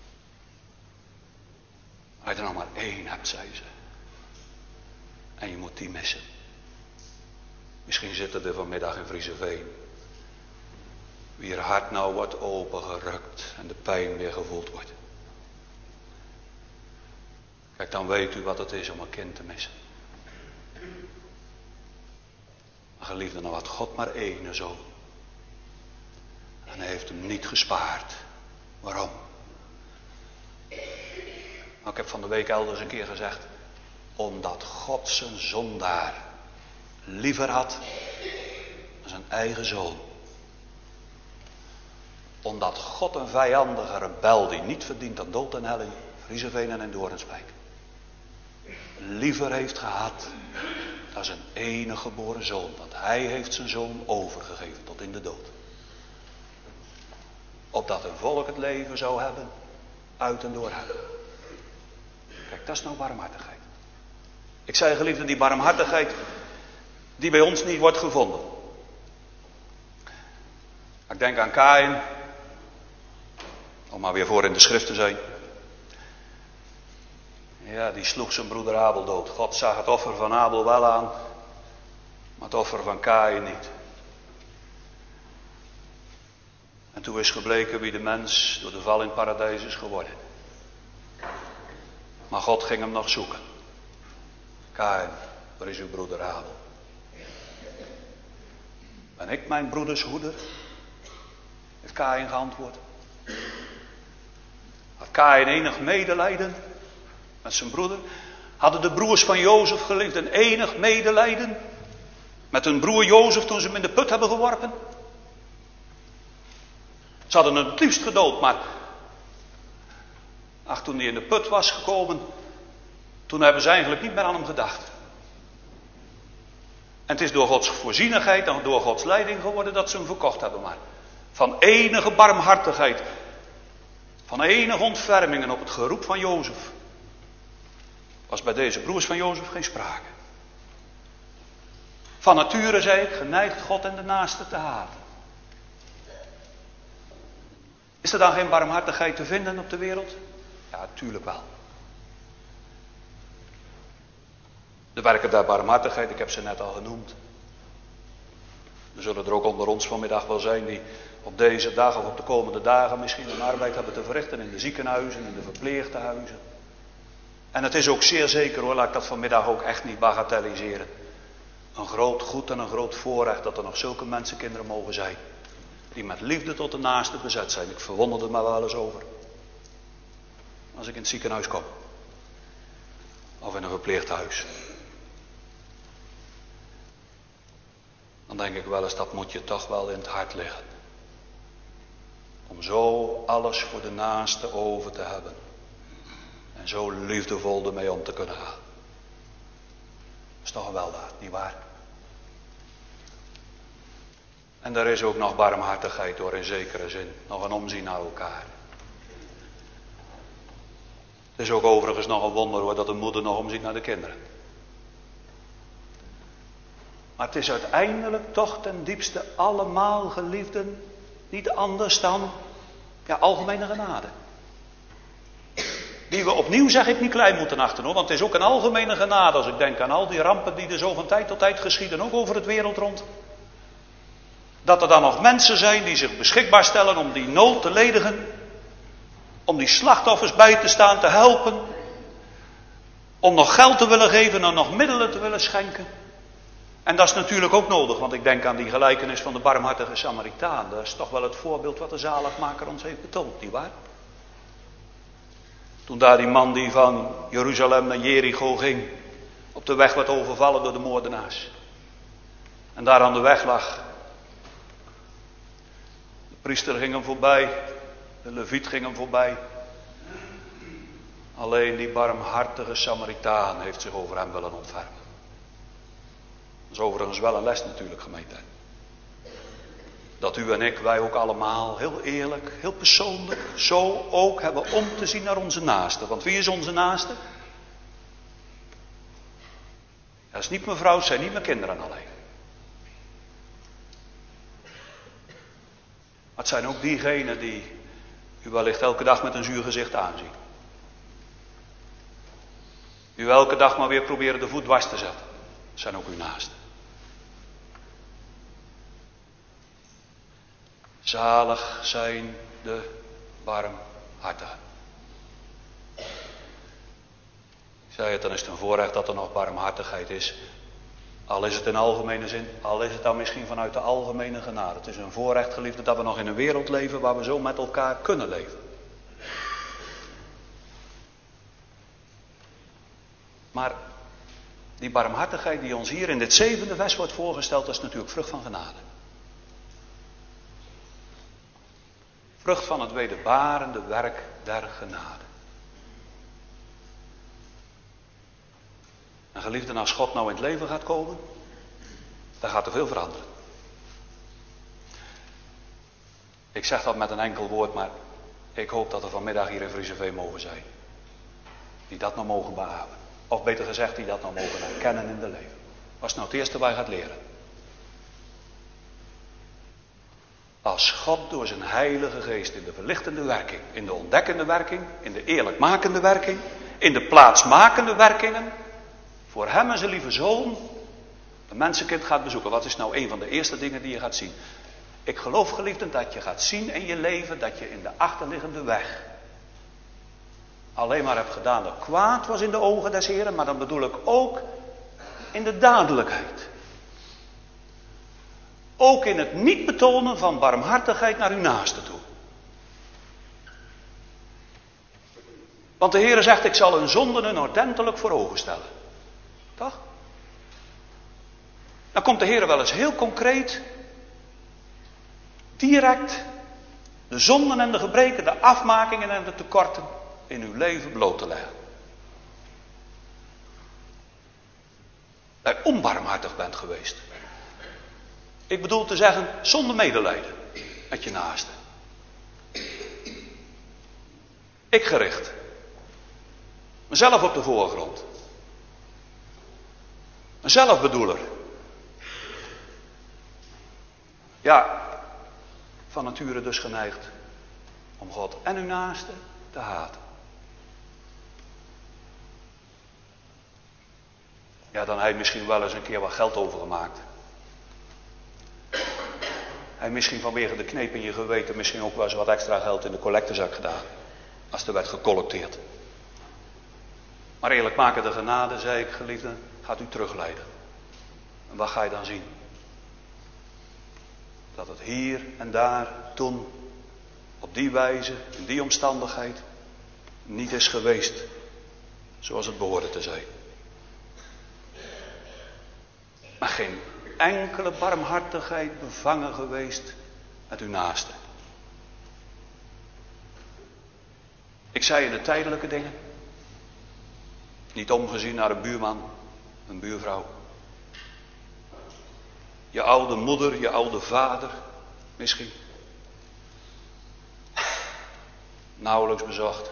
Als je er nog maar één hebt, zei ze. En je moet die missen. Misschien zitten er vanmiddag in Vriezeveen. Wie er hart nou wordt opengerukt en de pijn weer gevoeld wordt. Kijk, dan weet u wat het is om een kind te missen. Maar geliefde, nou had God maar één zoon. En hij heeft hem niet gespaard. Waarom? Nou, ik heb van de week elders een keer gezegd. Omdat God zijn zondaar liever had dan zijn eigen zoon. Omdat God een vijandige rebel die niet verdient aan dood en hel in Vriezeveen en in Doornspijk liever heeft gehad dan zijn enige geboren zoon. Want hij heeft zijn zoon overgegeven tot in de dood. Opdat een volk het leven zou hebben uit en door hem. Kijk, dat is nou barmhartigheid. Ik zei, geliefde, die barmhartigheid die bij ons niet wordt gevonden. Ik denk aan Kaïn. Om maar weer voor in de schrift te zijn. Ja, die sloeg zijn broeder Abel dood. God zag het offer van Abel wel aan. Maar het offer van Kaïn niet. En toen is gebleken wie de mens door de val in het paradijs is geworden. Maar God ging hem nog zoeken. Kaïn, waar is uw broeder Abel? Ben ik mijn broeders hoeder? Heeft Kaïn geantwoord. Had Kaïn enig medelijden met zijn broeder? Hadden de broers van Jozef geleefd een enig medelijden met hun broer Jozef toen ze hem in de put hebben geworpen? Ze hadden hem het liefst gedood, maar ach, toen hij in de put was gekomen, toen hebben ze eigenlijk niet meer aan hem gedacht. En het is door Gods voorzienigheid en door Gods leiding geworden dat ze hem verkocht hebben. Maar van enige barmhartigheid, van enige ontfermingen op het geroep van Jozef, was bij deze broers van Jozef geen sprake. Van nature, zei ik, geneigd God en de naaste te haten. Is er dan geen barmhartigheid te vinden op de wereld? Ja, natuurlijk wel. De werken der barmhartigheid, ik heb ze net al genoemd. Er zullen er ook onder ons vanmiddag wel zijn die op deze dag of op de komende dagen misschien een arbeid hebben te verrichten in de ziekenhuizen, in de verpleegtehuizen. En het is ook zeer zeker hoor, laat ik dat vanmiddag ook echt niet bagatelliseren. Een groot goed en een groot voorrecht dat er nog zulke mensenkinderen mogen zijn. Die met liefde tot de naaste bezet zijn. Ik verwonder er maar wel eens over. Als ik in het ziekenhuis kom. Of in een verpleeghuis. Dan denk ik wel eens, dat moet je toch wel in het hart liggen. Om zo alles voor de naaste over te hebben. En zo liefdevol ermee om te kunnen gaan. Dat is toch een weldaad, nietwaar? En er is ook nog barmhartigheid door in zekere zin. Nog een omzien naar elkaar. Het is ook overigens nog een wonder hoor, dat een moeder nog omziet naar de kinderen. Maar het is uiteindelijk toch ten diepste allemaal geliefden niet anders dan ja, algemene genade. Die we opnieuw, zeg ik, niet klein moeten achten hoor. Want het is ook een algemene genade als ik denk aan al die rampen die er zo van tijd tot tijd geschieden. Ook over het wereld rond. Dat er dan nog mensen zijn die zich beschikbaar stellen om die nood te ledigen. Om die slachtoffers bij te staan, te helpen. Om nog geld te willen geven en nog middelen te willen schenken. En dat is natuurlijk ook nodig, want ik denk aan die gelijkenis van de barmhartige Samaritaan. Dat is toch wel het voorbeeld wat de zaligmaker ons heeft betoond, nietwaar? Toen daar die man die van Jeruzalem naar Jericho ging, op de weg werd overvallen door de moordenaars. En daar aan de weg lag. De priester ging hem voorbij, de leviet ging hem voorbij. Alleen die barmhartige Samaritaan heeft zich over hem willen ontfermen. Dat is overigens wel een les natuurlijk, gemeente. dat u en ik, wij ook allemaal, heel eerlijk, heel persoonlijk, zo ook hebben om te zien naar onze naaste. Want wie is onze naaste? Dat is niet mijn vrouw, het zijn niet mijn kinderen alleen. Maar het zijn ook diegenen die u wellicht elke dag met een zuur gezicht aanzien. U elke dag maar weer proberen de voet dwars te zetten. Dat zijn ook uw naasten. Zalig zijn de barmhartigen. Ik zei het, dan is het een voorrecht dat er nog barmhartigheid is. Al is het in algemene zin, al is het dan misschien vanuit de algemene genade. Het is een voorrecht, geliefde, dat we nog in een wereld leven waar we zo met elkaar kunnen leven. Maar die barmhartigheid die ons hier in dit zevende vers wordt voorgesteld, dat is natuurlijk vrucht van genade. Vrucht van het wederbarende werk der genade. En geliefden, als God nou in het leven gaat komen, dan gaat er veel veranderen. Ik zeg dat met een enkel woord, maar ik hoop dat er vanmiddag hier in Vriezeveen mogen zijn. Die dat nou mogen beamen. Of beter gezegd, die dat nou mogen herkennen in de leven. Wat is nou het eerste waar je gaat leren? Als God door zijn heilige geest in de verlichtende werking, in de ontdekkende werking, in de eerlijkmakende werking, in de plaatsmakende werkingen, voor hem en zijn lieve zoon, een mensenkind gaat bezoeken. Wat is nou een van de eerste dingen die je gaat zien? Ik geloof, geliefden, dat je gaat zien in je leven dat je in de achterliggende weg alleen maar hebt gedaan dat kwaad was in de ogen des Heren, maar dan bedoel ik ook in de dadelijkheid. Ook in het niet betonen van barmhartigheid naar uw naaste toe. Want de Heere zegt, ik zal hun zonden ordentelijk voor ogen stellen. Toch? Dan komt de Heere wel eens heel concreet, direct, de zonden en de gebreken, de afmakingen en de tekorten in uw leven bloot te leggen. Dat je onbarmhartig bent geweest. Ik bedoel te zeggen, zonder medelijden met je naaste. Ik gericht. Mezelf op de voorgrond. Een zelfbedoeler. Ja, van nature dus geneigd om God en uw naaste te haten. Ja, dan heeft hij misschien wel eens een keer wat geld overgemaakt. Hij misschien vanwege de kneep in je geweten misschien ook wel eens wat extra geld in de collectezak gedaan. Als er werd gecollecteerd. Maar eerlijk maken de genade, zei ik, geliefde, gaat u terugleiden. En wat ga je dan zien? Dat het hier en daar, toen, op die wijze, in die omstandigheid, niet is geweest zoals het behoorde te zijn. Maar geen enkele barmhartigheid bevangen geweest met uw naaste. Ik zei in de tijdelijke dingen, niet omgezien naar een buurman, een buurvrouw. Je oude moeder, je oude vader, misschien. Nauwelijks bezocht.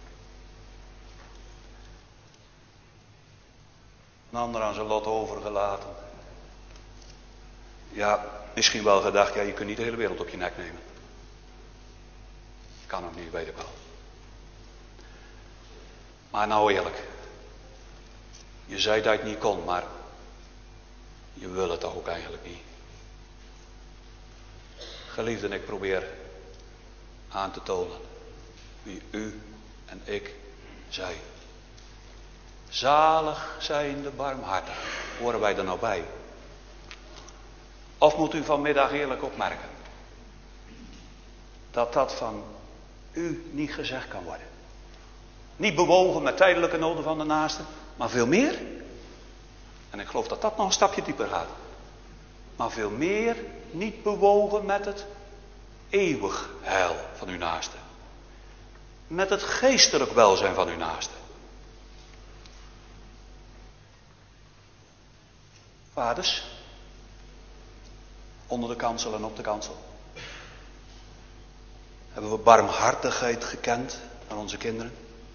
Een ander aan zijn lot overgelaten. Ja, misschien wel gedacht, ja, je kunt niet de hele wereld op je nek nemen. Kan ook niet, weet ik wel. Maar nou eerlijk. Je zei dat je het niet kon, maar je wil het toch ook eigenlijk niet. Geliefden, ik probeer aan te tonen wie u en ik zijn. Zalig zijn de barmhartigen. Horen wij er nou bij? Of moet u vanmiddag eerlijk opmerken dat dat van u niet gezegd kan worden? Niet bewogen met tijdelijke noden van de naaste, maar veel meer. En ik geloof dat dat nog een stapje dieper gaat. Maar veel meer niet bewogen met het eeuwig heil van uw naaste. Met het geestelijk welzijn van uw naaste. Vaders, onder de kansel en op de kansel. Hebben we barmhartigheid gekend aan onze kinderen?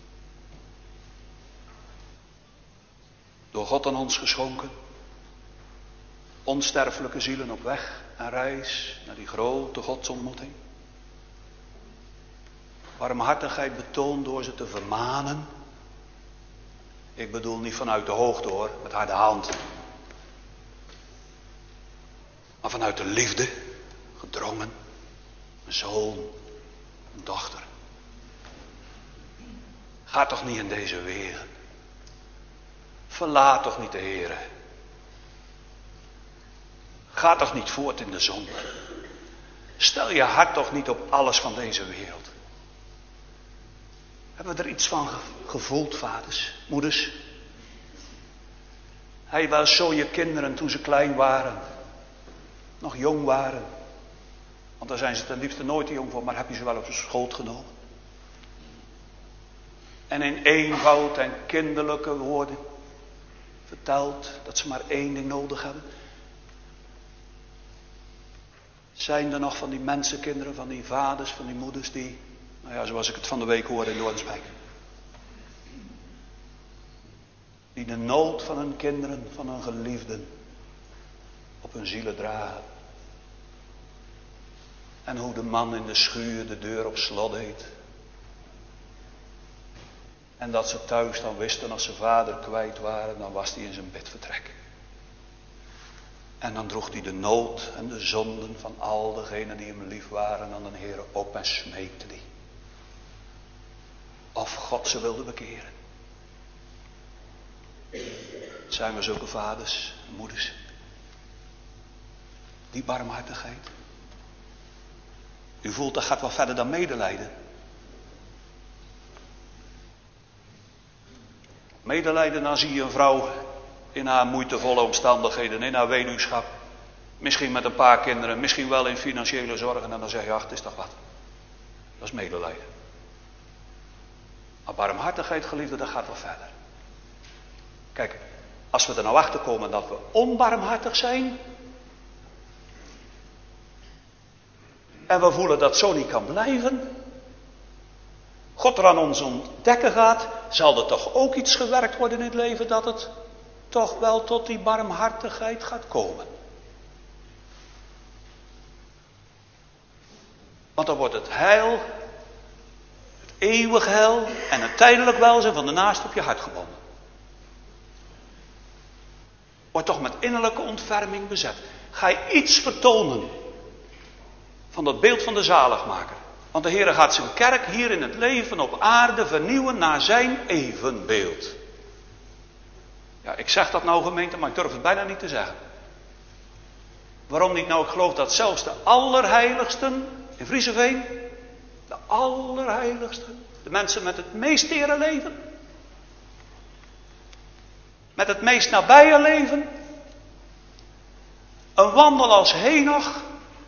Door God aan ons geschonken. Onsterfelijke zielen op weg en reis naar die grote godsontmoeting. Barmhartigheid betoond door ze te vermanen. Ik bedoel niet vanuit de hoogte hoor, met harde hand. Maar vanuit de liefde, gedrongen. Een zoon, een dochter. Ga toch niet in deze wegen. Verlaat toch niet de Heere. Ga toch niet voort in de zonde. Stel je hart toch niet op alles van deze wereld. Hebben we er iets van gevoeld, vaders, moeders? Hij wel zo je kinderen toen ze klein waren. Nog jong waren. Want daar zijn ze ten liefste nooit te jong voor, maar heb je ze wel op de schoot genomen. En in eenvoud en kinderlijke woorden verteld dat ze maar één ding nodig hebben. Zijn er nog van die mensenkinderen, van die vaders, van die moeders die, nou ja, zoals ik het van de week hoorde in Doornsbeek, die de nood van hun kinderen, van hun geliefden op hun zielen dragen. En hoe de man in de schuur de deur op slot deed. En dat ze thuis dan wisten als ze vader kwijt waren, dan was hij in zijn bedvertrek. En dan droeg hij de nood en de zonden van al degenen die hem lief waren aan de Heer op en smeekte die. Of God ze wilde bekeren. Zijn we zulke vaders en moeders? Die barmhartigheid. U voelt dat gaat wel verder dan medelijden. Medelijden, dan zie je een vrouw in haar moeitevolle omstandigheden, in haar weduwschap. Misschien met een paar kinderen, misschien wel in financiële zorgen. En dan zeg je, ach, het is toch wat. Dat is medelijden. Maar barmhartigheid, geliefde, dat gaat wel verder. Kijk, als we er nou achter komen dat we onbarmhartig zijn. En we voelen dat zo niet kan blijven. God er aan ons ontdekken gaat, zal er toch ook iets gewerkt worden in het leven dat het toch wel tot die barmhartigheid gaat komen. Want dan wordt het heil, het eeuwig heil en het tijdelijk welzijn van de naaste op je hart gebonden. Wordt toch met innerlijke ontferming bezet. Ga je iets vertonen van dat beeld van de zaligmaker. Want de Heer gaat zijn kerk hier in het leven op aarde vernieuwen naar zijn evenbeeld. Ja, ik zeg dat nou gemeente, maar ik durf het bijna niet te zeggen. Waarom niet nou? Ik geloof dat zelfs de allerheiligsten in Vriezeveen, de allerheiligsten, de mensen met het meest tere leven, met het meest nabije leven, een wandel als Henoch,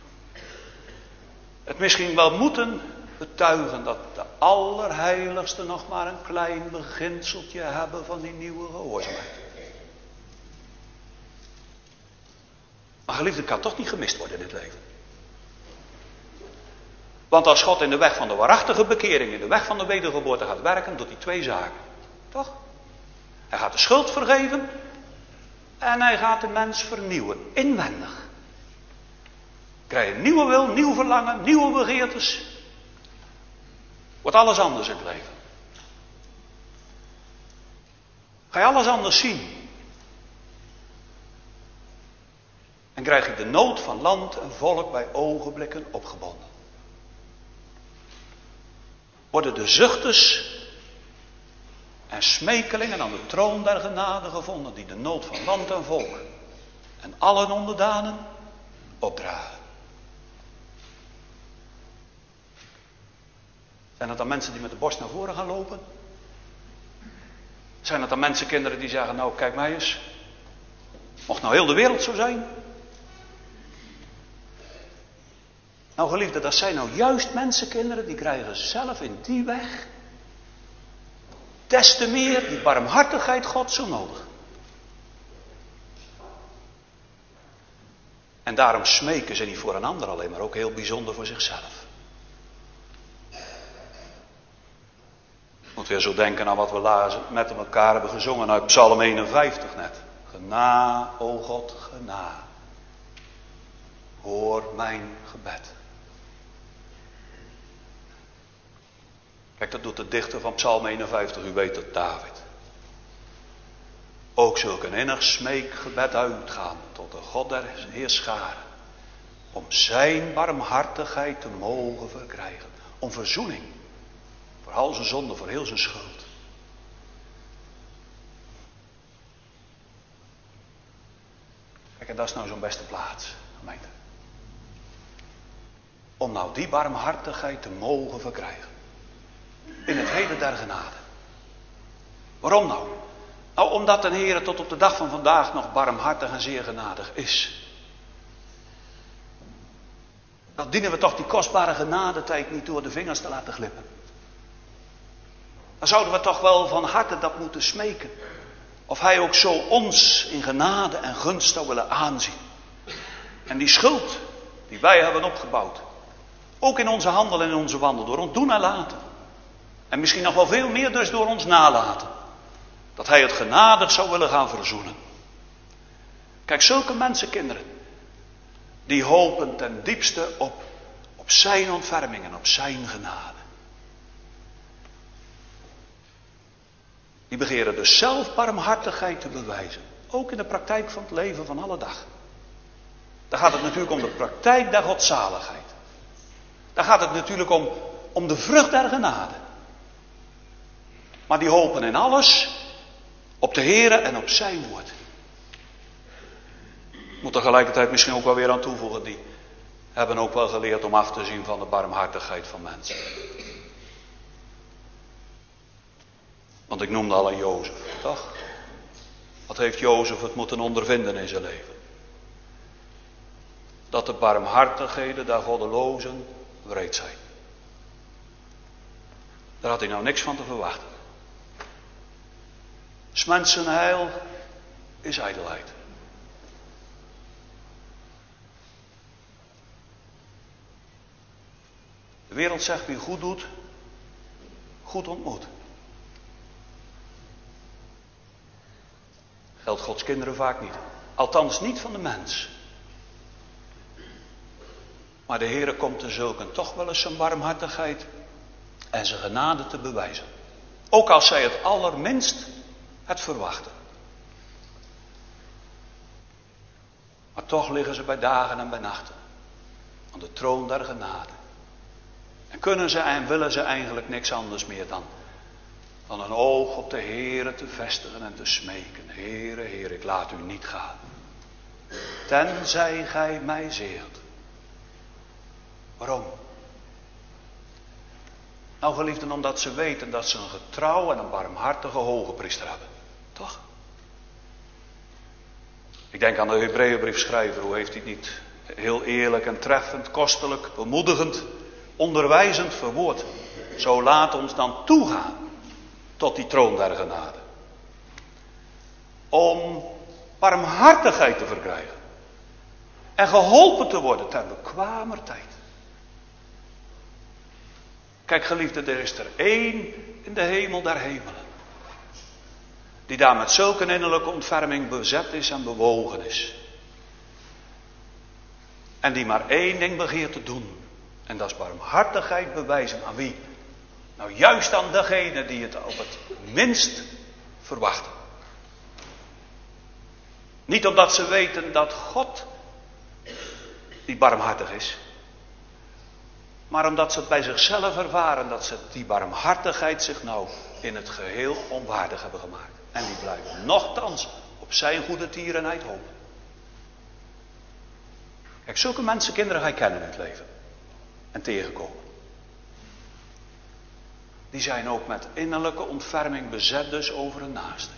het misschien wel moeten betuigen dat de allerheiligsten nog maar een klein beginseltje hebben van die nieuwe gehoorzaamheid. Maar geliefde, kan toch niet gemist worden in het leven. Want als God in de weg van de waarachtige bekering, in de weg van de wedergeboorte gaat werken, doet hij twee zaken. Toch? Hij gaat de schuld vergeven en hij gaat de mens vernieuwen, inwendig. Krijg je een nieuwe wil, nieuw verlangen, nieuwe begeertes. Wordt alles anders in het leven. Ga je alles anders zien. En krijg je de nood van land en volk bij ogenblikken opgebonden. Worden de zuchters en smekelingen aan de troon der genade gevonden die de nood van land en volk en allen onderdanen opdragen. Zijn dat dan mensen die met de borst naar voren gaan lopen? Zijn dat dan mensen, kinderen die zeggen, nou kijk mij eens, mocht nou heel de wereld zo zijn? Nou geliefde, dat zijn nou juist mensen, kinderen, die krijgen zelf in die weg des te meer die barmhartigheid God zo nodig. En daarom smeken ze niet voor een ander alleen, maar ook heel bijzonder voor zichzelf. Moet weer zo denken aan wat we lazen, met elkaar hebben gezongen uit Psalm eenenvijftig net. Gena, o God, gena. Hoor mijn gebed. Kijk, dat doet de dichter van Psalm eenenvijftig, u weet het, David. Ook zulk een innig smeekgebed uitgaan tot de God der heerscharen. Om zijn barmhartigheid te mogen verkrijgen. Om verzoening. Voor al zijn zonde, voor heel zijn schuld. Kijk, en dat is nou zo'n beste plaats, gemeente. Om nou die barmhartigheid te mogen verkrijgen. In het heden der genade. Waarom nou? Nou, omdat de Heer tot op de dag van vandaag nog barmhartig en zeer genadig is. Dan dienen we toch die kostbare genadetijd niet door de vingers te laten glippen. Dan zouden we toch wel van harte dat moeten smeken. Of Hij ook zo ons in genade en gunst zou willen aanzien. En die schuld die wij hebben opgebouwd. Ook in onze handel en in onze wandel. Door ons doen en laten. En misschien nog wel veel meer dus door ons nalaten. Dat Hij het genadig zou willen gaan verzoenen. Kijk, zulke mensenkinderen. Die hopen ten diepste op, op zijn ontferming en op zijn genade. Die begeren dus zelf barmhartigheid te bewijzen. Ook in de praktijk van het leven van alle dag. Daar gaat het natuurlijk om de praktijk der godzaligheid. Daar gaat het natuurlijk om, om de vrucht der genade. Maar die hopen in alles op de Heere en op zijn woord. Ik moet tegelijkertijd misschien ook wel weer aan toevoegen. Die hebben ook wel geleerd om af te zien van de barmhartigheid van mensen. Want ik noemde al aan Jozef, toch? Wat heeft Jozef het moeten ondervinden in zijn leven? Dat de barmhartigheden der goddelozen wreed zijn. Daar had hij nou niks van te verwachten. 'S mensen heil is ijdelheid. De wereld zegt wie goed doet, goed ontmoet. Geldt Gods kinderen vaak niet. Althans niet van de mens. Maar de Heere komt te zulken toch wel eens zijn barmhartigheid en zijn genade te bewijzen. Ook als zij het allerminst het verwachten. Maar toch liggen ze bij dagen en bij nachten aan de troon der genade. En kunnen ze en willen ze eigenlijk niks anders meer dan, dan een oog op de Heere te vestigen en te smeken. Heere, Heer, ik laat u niet gaan. Tenzij gij mij zeert. Waarom? Nou geliefden, omdat ze weten dat ze een getrouw en een barmhartige hoge priester hebben. Toch? Ik denk aan de Hebreeënbriefschrijver, hoe heeft hij het niet heel eerlijk en treffend, kostelijk, bemoedigend, onderwijzend verwoord. Zo laat ons dan toegaan tot die troon der genade. Om barmhartigheid te verkrijgen. En geholpen te worden ter bekwamer tijd. Kijk geliefde, er is er één in de hemel der hemelen. Die daar met zulke innerlijke ontferming bezet is en bewogen is. En die maar één ding begeert te doen. En dat is barmhartigheid bewijzen aan wie? Nou juist aan degene die het op het minst verwachten. Niet omdat ze weten dat God die barmhartig is. Maar omdat ze het bij zichzelf ervaren dat ze die barmhartigheid zich nou in het geheel onwaardig hebben gemaakt. En die blijven nochtans op zijn goede tierenheid hopen. Kijk, zulke mensen, kinderen, ga je kennen in het leven. En tegenkomen. Die zijn ook met innerlijke ontferming bezet dus over hun naaste.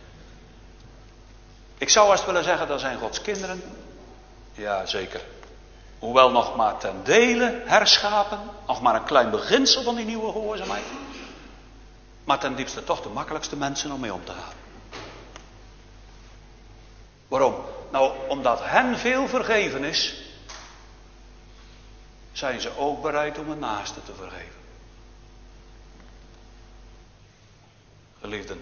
Ik zou haast willen zeggen, dat zijn Gods kinderen. Ja, zeker. Hoewel nog maar ten dele herschapen. Nog maar een klein beginsel van die nieuwe gehoorzaamheid. Maar ten diepste toch de makkelijkste mensen om mee om te gaan. Waarom? Nou, omdat hen veel vergeven is. Zijn ze ook bereid om een naaste te vergeven. Geliefden,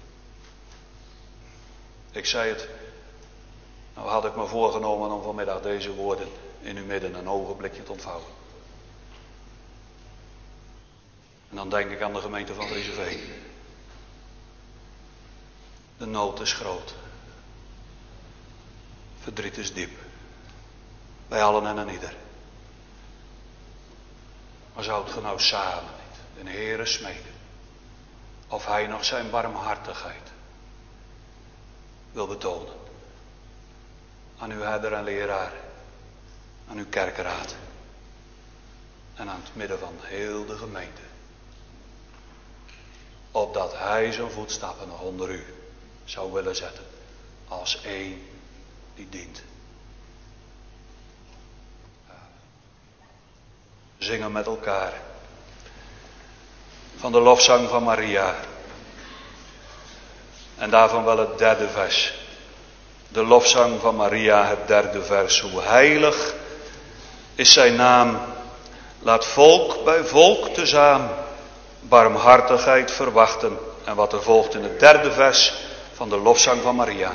ik zei het, nou had ik me voorgenomen om vanmiddag deze woorden in uw midden een ogenblikje te ontvouwen. En dan denk ik aan de gemeente van Rizeveen. De nood is groot. Verdriet is diep. Bij allen en aan ieder. Maar zou het nou samen niet de Heere smeken of hij nog zijn barmhartigheid wil betonen aan uw herder en leraar, aan uw kerkraad en aan het midden van heel de gemeente, opdat hij zijn voetstappen nog onder u zou willen zetten als één die dient. Zingen met elkaar van de lofzang van Maria. En daarvan wel het derde vers. De lofzang van Maria, het derde vers. Hoe heilig is zijn naam. Laat volk bij volk tezamen barmhartigheid verwachten. En wat er volgt in het derde vers van de lofzang van Maria.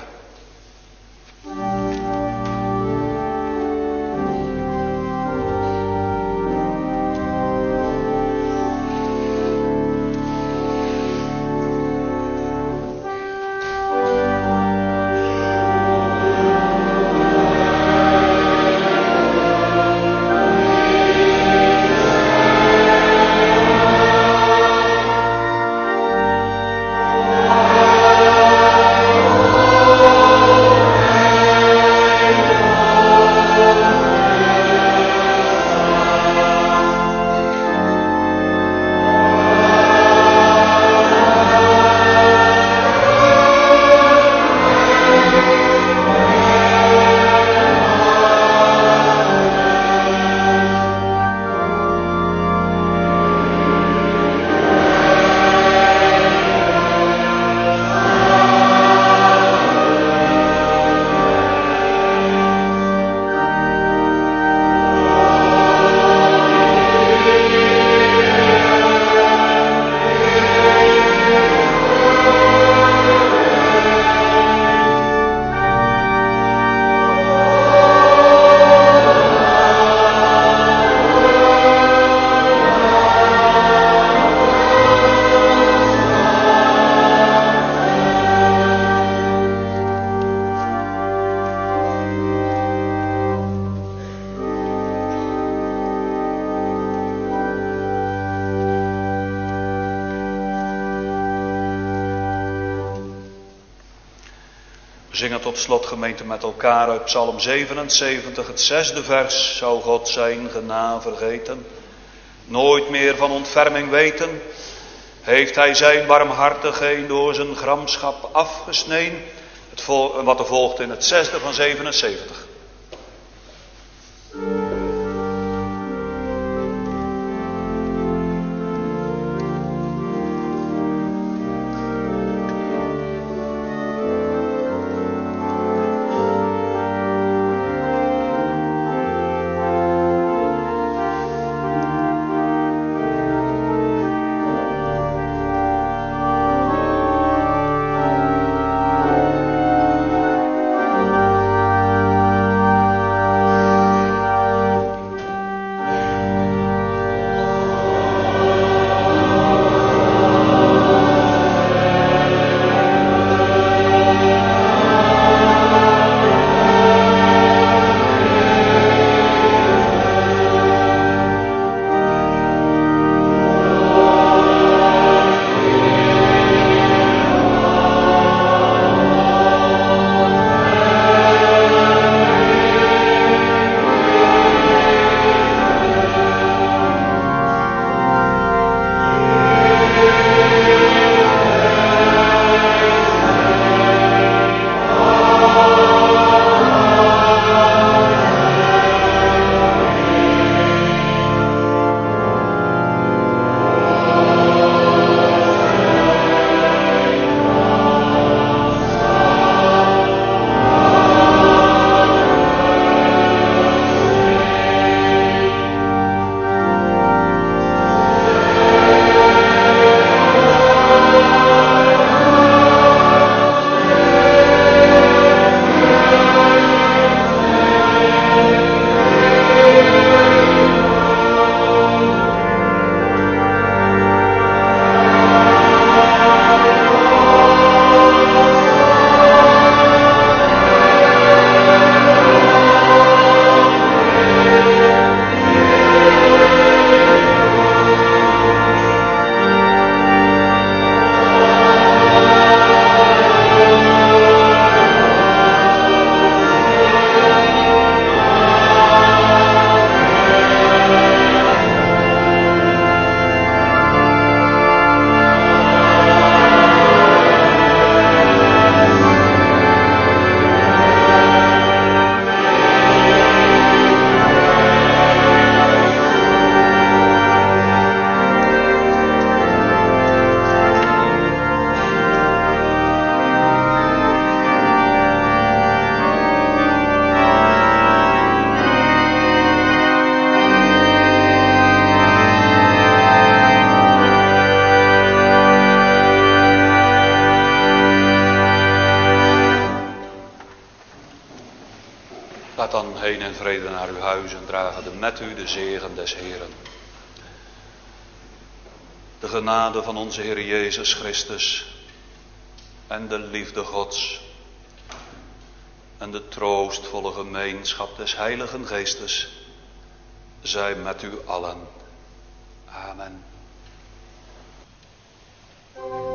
We zingen tot slot, gemeente, met elkaar uit Psalm zevenenzeventig, het zesde vers. Zou God zijn genade vergeten, nooit meer van ontferming weten? Heeft hij zijn barmhartigheid door zijn gramschap afgesneden? Het vol- wat er volgt in het zesde van zevenenzeventig. Gaat dan heen in vrede naar uw huis en dragen met u de zegen des Heeren. De genade van onze Heer Jezus Christus en de liefde Gods en de troostvolle gemeenschap des Heiligen Geestes zij met u allen. Amen.